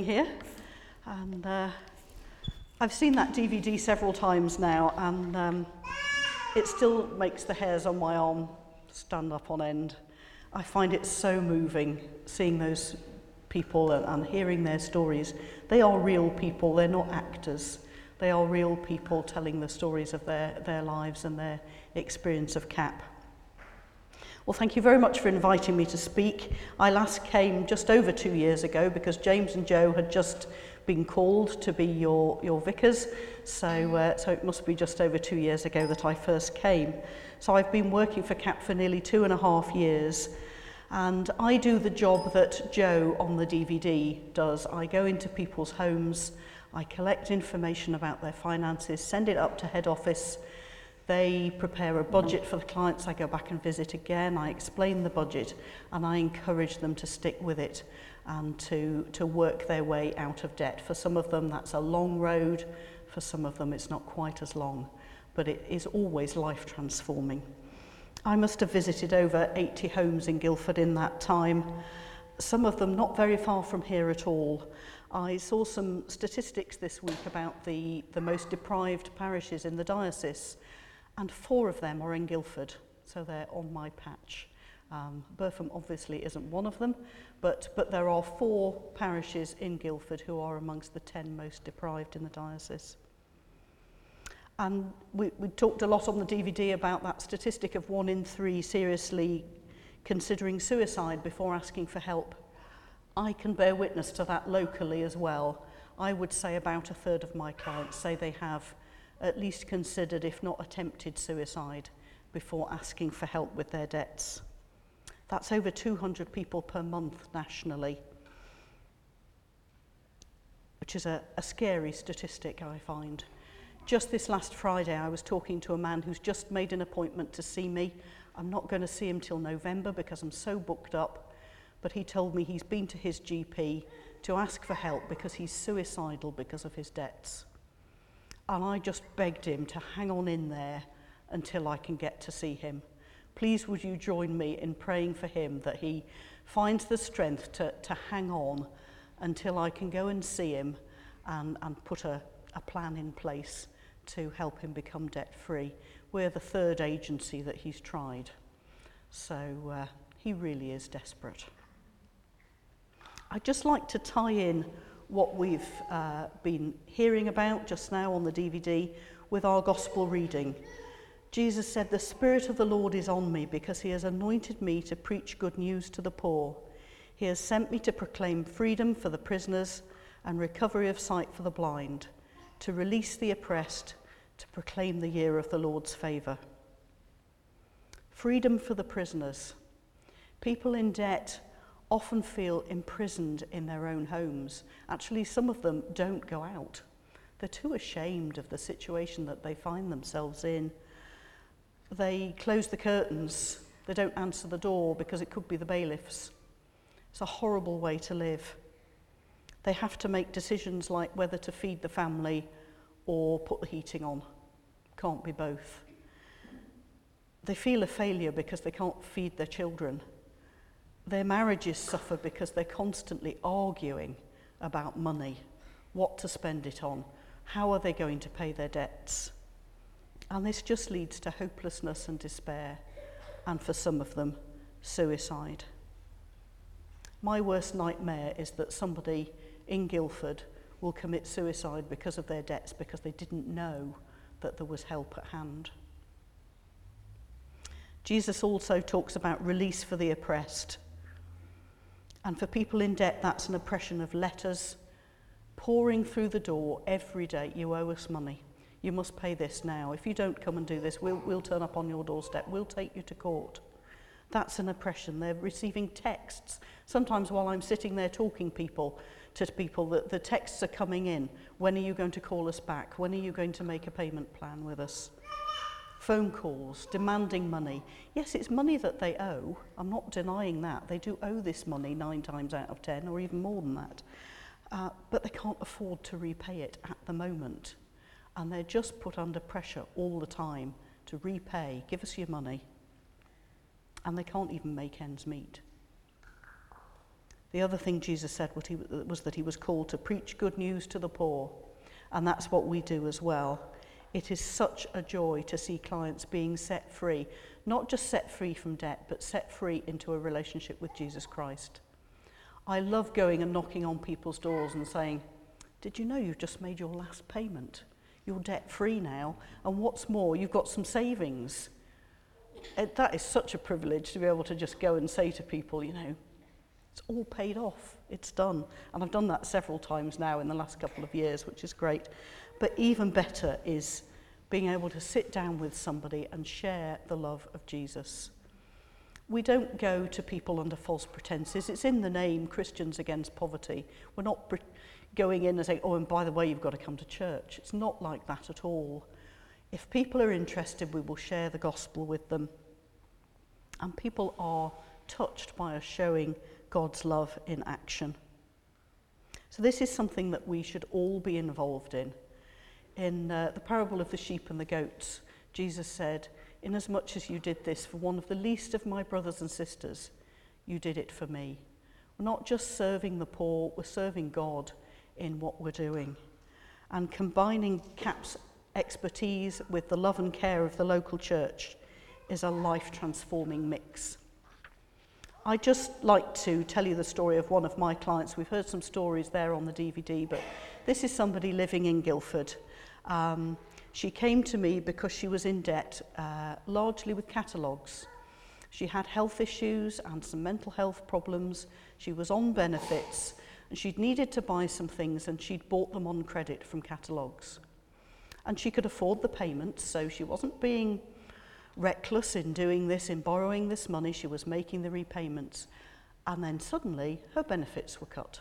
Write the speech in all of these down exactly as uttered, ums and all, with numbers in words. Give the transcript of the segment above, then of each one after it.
being here. And uh, I've seen that D V D several times now, and um, it still makes the hairs on my arm stand up on end. I find it so moving seeing those people and, and hearing their stories. They are real people, they're not actors. They are real people telling the stories of their, their lives and their experience of C A P. Well, thank you very much for inviting me to speak. I last came just over two years ago because James and Joe had just been called to be your, your vicars, so, uh, so it must be just over two years ago that I first came. So I've been working for C A P for nearly two and a half years, and I do the job that Joe on the D V D does. I go into people's homes, I collect information about their finances, send it up to head office. They prepare a budget for the clients. I go back and visit again. I explain the budget and I encourage them to stick with it and to, to work their way out of debt. For some of them, that's a long road. For some of them, it's not quite as long, but it is always life transforming. I must have visited over eighty homes in Guildford in that time, some of them not very far from here at all. I saw some statistics this week about the, the most deprived parishes in the diocese, and four of them are in Guildford, so they're on my patch. Um, Burpham obviously isn't one of them, but, but there are four parishes in Guildford who are amongst the ten most deprived in the diocese. And we, we talked a lot on the D V D about that statistic of one in three seriously considering suicide before asking for help. I can bear witness to that locally as well. I would say about a third of my clients say they have at least considered, if not attempted, suicide before asking for help with their debts. That's over two hundred people per month nationally, which is a, a scary statistic, I find. Just this last Friday, I was talking to a man who's just made an appointment to see me. I'm not going to see him till November because I'm so booked up, but he told me he's been to his G P to ask for help because he's suicidal because of his debts. And I just begged him to hang on in there until I can get to see him. Please would you join me in praying for him that he finds the strength to, to hang on until I can go and see him and, and put a, a plan in place to help him become debt-free. We're the third agency that he's tried. So uh, he really is desperate. I'd just like to tie in what we've uh, been hearing about just now on the D V D with our gospel reading. Jesus said, "The Spirit of the Lord is on me because he has anointed me to preach good news to the poor. He has sent me to proclaim freedom for the prisoners and recovery of sight for the blind, to release the oppressed, to proclaim the year of the Lord's favour." Freedom for the prisoners. People in debt often feel imprisoned in their own homes. Actually, some of them don't go out. They're too ashamed of the situation that they find themselves in. They close the curtains. They don't answer the door because it could be the bailiffs. It's a horrible way to live. They have to make decisions like whether to feed the family or put the heating on. Can't be both. They feel a failure because they can't feed their children. Their marriages suffer because they're constantly arguing about money, what to spend it on, how are they going to pay their debts. And this just leads to hopelessness and despair, and for some of them, suicide. My worst nightmare is that somebody in Guildford will commit suicide because of their debts, because they didn't know that there was help at hand. Jesus also talks about release for the oppressed. And for people in debt, that's an oppression of letters pouring through the door every day. You owe us money. You must pay this now. If you don't come and do this, we'll, we'll turn up on your doorstep. We'll take you to court. That's an oppression. They're receiving texts. Sometimes while I'm sitting there talking people to people, the, the texts are coming in. When are you going to call us back? When are you going to make a payment plan with us? Phone calls, demanding money. Yes, it's money that they owe. I'm not denying that. They do owe this money nine times out of ten, or even more than that. Uh, but they can't afford to repay it at the moment. And they're just put under pressure all the time to repay, give us your money. And they can't even make ends meet. The other thing Jesus said was, he, was that he was called to preach good news to the poor, and that's what we do as well. It is such a joy to see clients being set free, not just set free from debt, but set free into a relationship with Jesus Christ. I love going and knocking on people's doors and saying, did you know you've just made your last payment? You're debt free now, and what's more, you've got some savings. It, that is such a privilege to be able to just go and say to people, you know, it's all paid off, it's done. And I've done that several times now in the last couple of years, which is great. But even better is being able to sit down with somebody and share the love of Jesus. We don't go to people under false pretenses. It's in the name, Christians Against Poverty. We're not pre- going in and saying, oh, and by the way, you've got to come to church. It's not like that at all. If people are interested, we will share the gospel with them. And people are touched by us showing God's love in action. So this is something that we should all be involved in. In uh, the parable of the sheep and the goats, Jesus said, inasmuch as you did this for one of the least of my brothers and sisters, you did it for me. We're not just serving the poor, we're serving God in what we're doing. And combining CAP's expertise with the love and care of the local church is a life-transforming mix. I'd just like to tell you the story of one of my clients. We've heard some stories there on the D V D, but this is somebody living in Guildford. Um, she came to me because she was in debt, uh, largely with catalogues. She had health issues and some mental health problems. She was on benefits, and she'd needed to buy some things, and she'd bought them on credit from catalogues. And she could afford the payments, so she wasn't being reckless in doing this, in borrowing this money. She was making the repayments, and then suddenly her benefits were cut.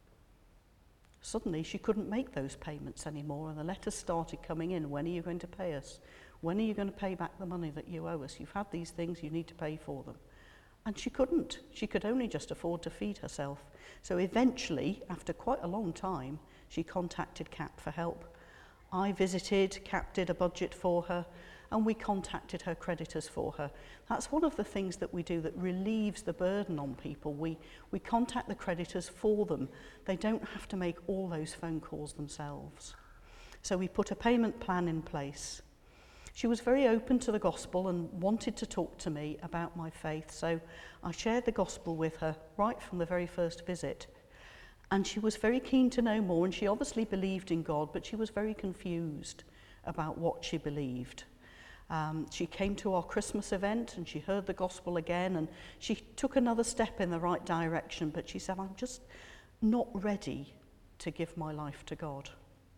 Suddenly she couldn't make those payments anymore, and the letters started coming in. When are you going to pay us? When are you going to pay back the money that you owe us? You've had these things, you need to pay for them. And she couldn't. She could only just afford to feed herself. So eventually, after quite a long time, she contacted CAP for help. I visited, CAP did a budget for her, and we contacted her creditors for her. That's one of the things that we do that relieves the burden on people. We, we contact the creditors for them. They don't have to make all those phone calls themselves. So we put a payment plan in place. She was very open to the gospel and wanted to talk to me about my faith, so I shared the gospel with her right from the very first visit. And she was very keen to know more, and she obviously believed in God, but she was very confused about what she believed. Um, she came to our Christmas event and she heard the gospel again, and she took another step in the right direction, but she said, I'm just not ready to give my life to God.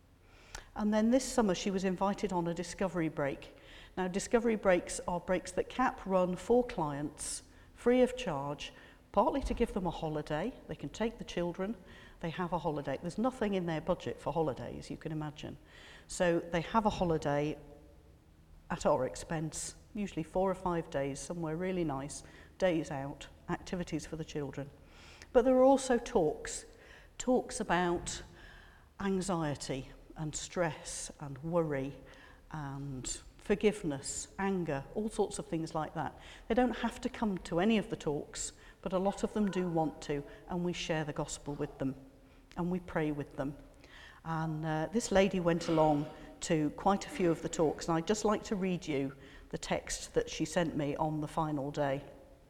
And then this summer she was invited on a discovery break. Now, discovery breaks are breaks that CAP run for clients free of charge, partly to give them a holiday. They can take the children, they have a holiday. There's nothing in their budget for holidays, you can imagine. So they have a holiday at our expense, usually four or five days, somewhere really nice, days out, activities for the children. But there are also talks, talks about anxiety and stress and worry and forgiveness, anger, all sorts of things like that. They don't have to come to any of the talks, but a lot of them do want to, and we share the gospel with them and we pray with them. And uh, this lady went along to quite a few of the talks, and I'd just like to read you the text that she sent me on the final day.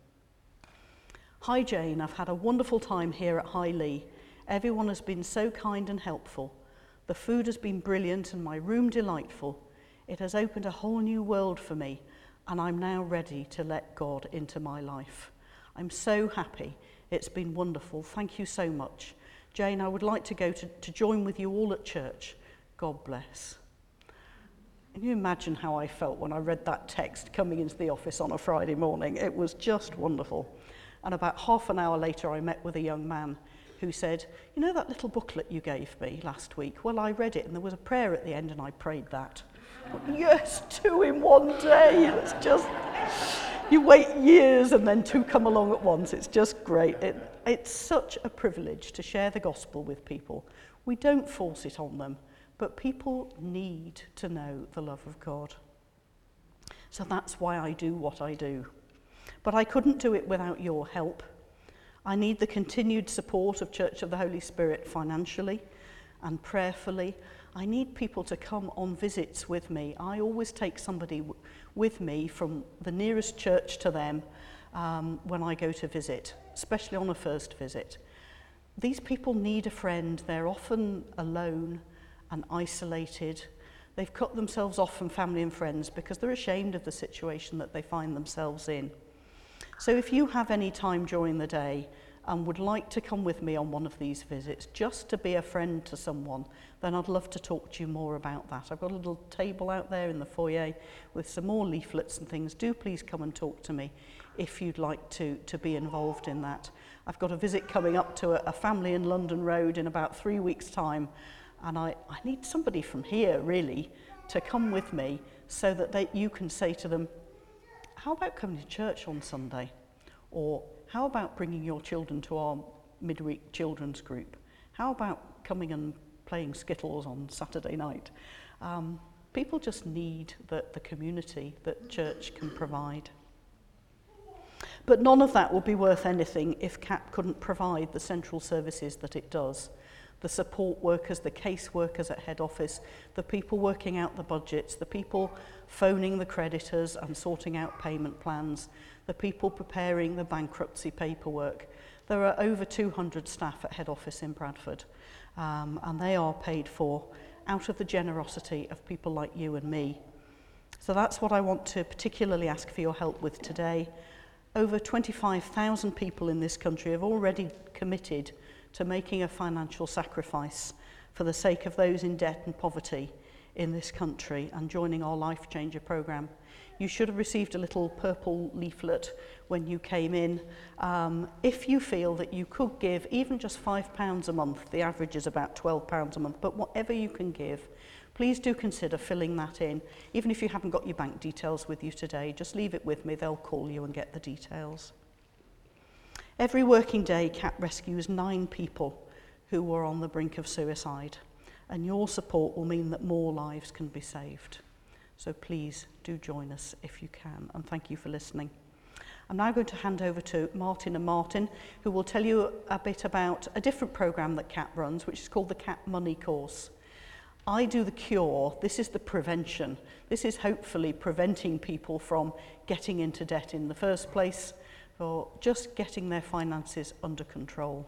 Hi Jane, I've had a wonderful time here at High Lee. Everyone has been so kind and helpful. The food has been brilliant and my room delightful. It has opened a whole new world for me, and I'm now ready to let God into my life. I'm so happy. It's been wonderful. Thank you so much. Jane, I would like to go to, to join with you all at church. God bless. Can you imagine how I felt when I read that text coming into the office on a Friday morning? It was just wonderful. And about half an hour later, I met with a young man who said, you know that little booklet you gave me last week? Well, I read it and there was a prayer at the end and I prayed that. Yes, two in one day. It's just, you wait years and then two come along at once. It's just great. It, it's such a privilege to share the gospel with people. We don't force it on them, but people need to know the love of God. So that's why I do what I do. But I couldn't do it without your help. I need the continued support of Church of the Holy Spirit financially and prayerfully. I need people to come on visits with me. I always take somebody w- with me from the nearest church to them um, when I go to visit, especially on a first visit. These people need a friend. They're often alone and isolated. They've cut themselves off from family and friends because they're ashamed of the situation that they find themselves in. So if you have any time during the day and would like to come with me on one of these visits, just to be a friend to someone, then I'd love to talk to you more about that. I've got a little table out there in the foyer with some more leaflets and things. Do please come and talk to me if you'd like to, to be involved in that. I've got a visit coming up to a, a family in London Road in about three weeks' time, and I, I need somebody from here, really, to come with me so that they, you can say to them, how about coming to church on Sunday? Or how about bringing your children to our midweek children's group? How about coming and playing Skittles on Saturday night? Um, people just need the, the community that church can provide. But none of that would be worth anything if C A P couldn't provide the central services that it does. The support workers, the case workers at head office, the people working out the budgets, the people phoning the creditors and sorting out payment plans, the people preparing the bankruptcy paperwork. There are over two hundred staff at head office in Bradford, um, and they are paid for out of the generosity of people like you and me. So that's what I want to particularly ask for your help with today. Over twenty-five thousand people in this country have already committed to making a financial sacrifice for the sake of those in debt and poverty in this country and joining our Life Changer programme. You should have received a little purple leaflet when you came in. Um, if you feel that you could give even just five pounds a month, the average is about twelve pounds a month, but whatever you can give, please do consider filling that in. Even if you haven't got your bank details with you today, just leave it with me, they'll call you and get the details. Every working day, C A P rescues nine people who were on the brink of suicide, and your support will mean that more lives can be saved. So please do join us if you can, and thank you for listening. I'm now going to hand over to Martin and Martin, who will tell you a bit about a different programme that C A P runs, which is called the C A P Money Course. I do the cure, this is the prevention. This is hopefully preventing people from getting into debt in the first place, or just getting their finances under control.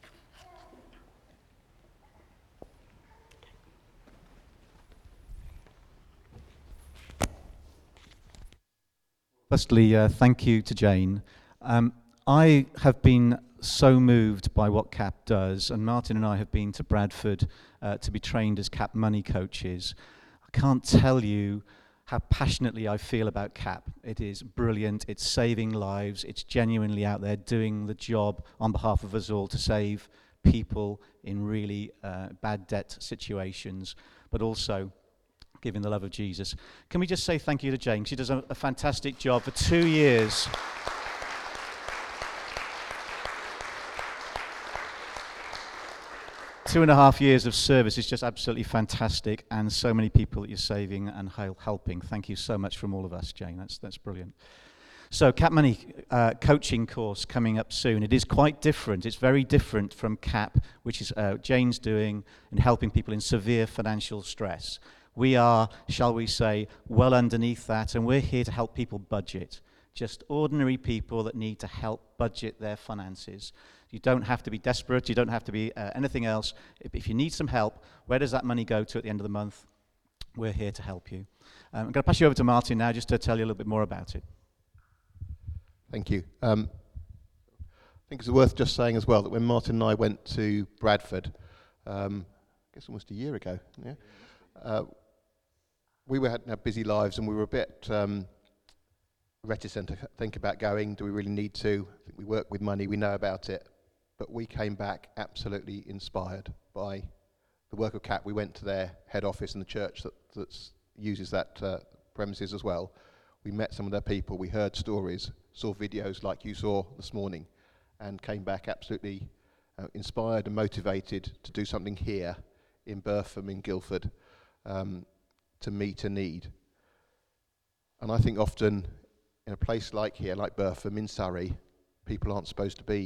Firstly, uh, thank you to Jane. Um, I have been so moved by what C A P does, and Martin and I have been to Bradford uh, to be trained as C A P money coaches. I can't tell you how passionately I feel about C A P. It is brilliant, it's saving lives, it's genuinely out there doing the job on behalf of us all to save people in really uh, bad debt situations, but also giving the love of Jesus. Can we just say thank you to Jane? She does a, a fantastic job for two years. Two and a half years of service is just absolutely fantastic, and so many people that you're saving and helping. Thank you so much from all of us, Jane. That's that's brilliant. So, C A P Money uh, coaching course coming up soon. It is quite different. It's very different from C A P, which is uh, Jane's doing in helping people in severe financial stress. We are, shall we say, well underneath that, and we're here to help people budget. Just ordinary people that need to help budget their finances. You don't have to be desperate, you don't have to be uh, anything else. If, if you need some help, where does that money go to at the end of the month? We're here to help you. Um, I'm going to pass you over to Martin now just to tell you a little bit more about it. Thank you. Um, I think it's worth just saying as well that when Martin and I went to Bradford, um, I guess almost a year ago, yeah, uh, we were had, had busy lives and we were a bit um, reticent to think about going. Do we really need to? I think we work with money, we know about it. But we came back absolutely inspired by the work of C A P. We went to their head office in the church that that's, uses that uh, premises as well. We met some of their people, we heard stories, saw videos like you saw this morning, and came back absolutely uh, inspired and motivated to do something here in Burpham, in Guildford, um, to meet a need. And I think often in a place like here, like Burpham, in Surrey, people aren't supposed to be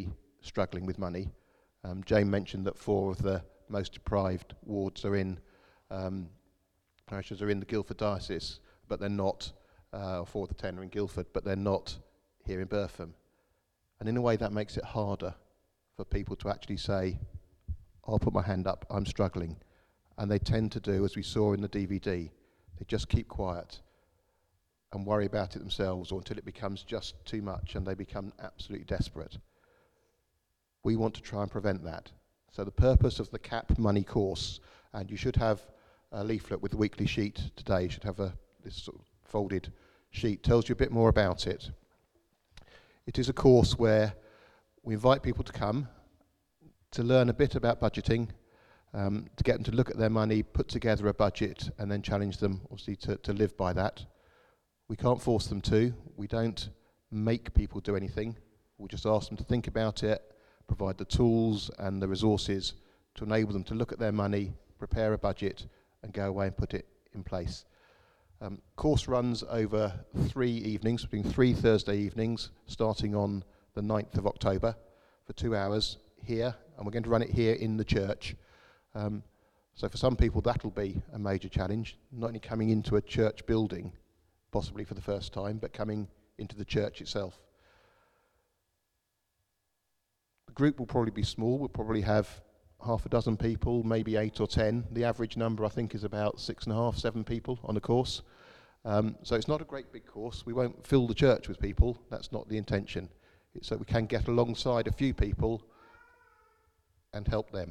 struggling with money. Um, Jane mentioned that four of the most deprived wards are in, um, parishes are in the Guildford diocese, but they're not, uh, four of the ten are in Guildford, but they're not here in Bertham. And in a way that makes it harder for people to actually say, I'll put my hand up, I'm struggling. And they tend to do, as we saw in the D V D, they just keep quiet and worry about it themselves, or until it becomes just too much and they become absolutely desperate. We want to try and prevent that. So the purpose of the C A P Money course, and you should have a leaflet with the weekly sheet today, you should have a this sort of folded sheet, tells you a bit more about it. It is a course where we invite people to come to learn a bit about budgeting, um, to get them to look at their money, put together a budget, and then challenge them, obviously, to, to live by that. We can't force them to. We don't make people do anything. We just ask them to think about it, provide the tools and the resources to enable them to look at their money, prepare a budget, and go away and put it in place. Um, course runs over three evenings, between three Thursday evenings, starting on the ninth of October for two hours here, and we're going to run it here in the church. Um, so for some people that'll be a major challenge, not only coming into a church building, possibly for the first time, but coming into the church itself. The group will probably be small, we'll probably have half a dozen people, maybe eight or ten. The average number, I think, is about six and a half, seven people on a course. Um, so it's not a great big course. We won't fill the church with people. That's not the intention. It's so we can get alongside a few people and help them.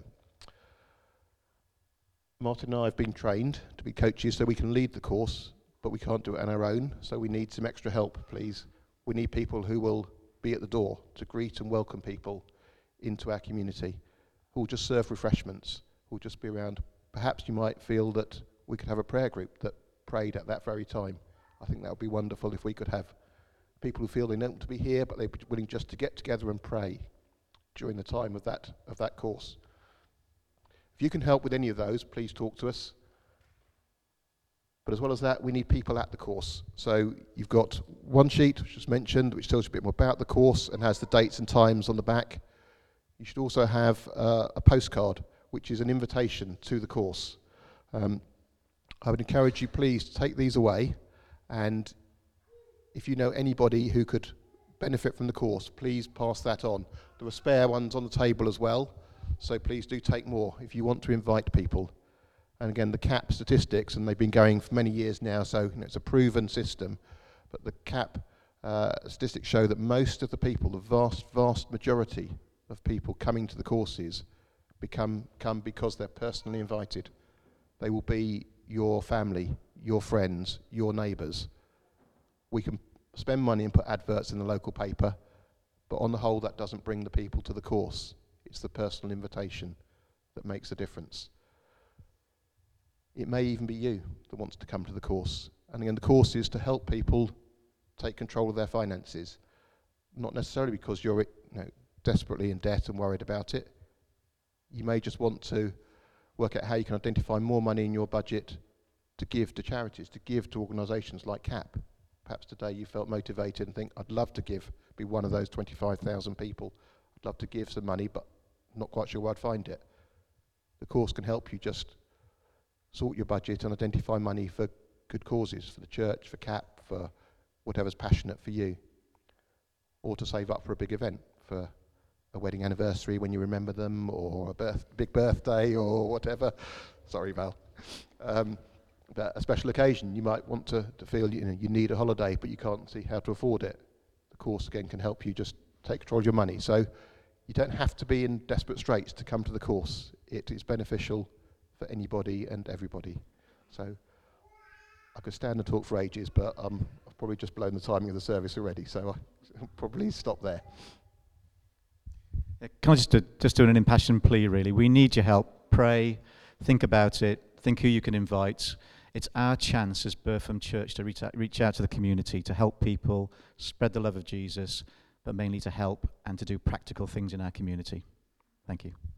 Martin and I have been trained to be coaches so we can lead the course, but we can't do it on our own. So we need some extra help, please. We need people who will be at the door to greet and welcome people into our community, who will just serve refreshments, who will just be around. Perhaps you might feel that we could have a prayer group that prayed at that very time. I think that would be wonderful if we could have people who feel they don't want to be here, but they're willing just to get together and pray during the time of that of that course. If you can help with any of those, please talk to us. But as well as that, we need people at the course. So you've got one sheet, which was mentioned, which tells you a bit more about the course and has the dates and times on the back. You should also have uh, a postcard, which is an invitation to the course. Um, I would encourage you, please, to take these away, and if you know anybody who could benefit from the course, please pass that on. There are spare ones on the table as well, so please do take more if you want to invite people. And again, the C A P statistics, and they've been going for many years now, so you know, it's a proven system, but the C A P uh, statistics show that most of the people, the vast, vast majority of people coming to the courses become come because they're personally invited. They will be your family, your friends, your neighbours. We can spend money and put adverts in the local paper, but on the whole that doesn't bring the people to the course. It's the personal invitation that makes a difference. It may even be you that wants to come to the course. And again, the course is to help people take control of their finances, not necessarily because you're you know, desperately in debt and worried about it. You may just want to work out how you can identify more money in your budget to give to charities, to give to organisations like C A P. Perhaps today you felt motivated and think, I'd love to give, be one of those twenty-five thousand people. I'd love to give some money, but not quite sure where I'd find it. The course can help you just sort your budget and identify money for good causes, for the church, for C A P, for whatever's passionate for you. Or to save up for a big event, for a wedding anniversary when you remember them, or a birth, big birthday, or whatever. Sorry, Val. Um, but a special occasion, you might want to, to feel you know you need a holiday, but you can't see how to afford it. The course again can help you just take control of your money. So you don't have to be in desperate straits to come to the course. It is beneficial for anybody and everybody. So I could stand and talk for ages, but um, I've probably just blown the timing of the service already, so I'll probably stop there. Can I just do, just do an impassioned plea, really? We need your help. Pray, think about it, think who you can invite. It's our chance as Bertham Church to reach out, reach out to the community, to help people, spread the love of Jesus, but mainly to help and to do practical things in our community. Thank you.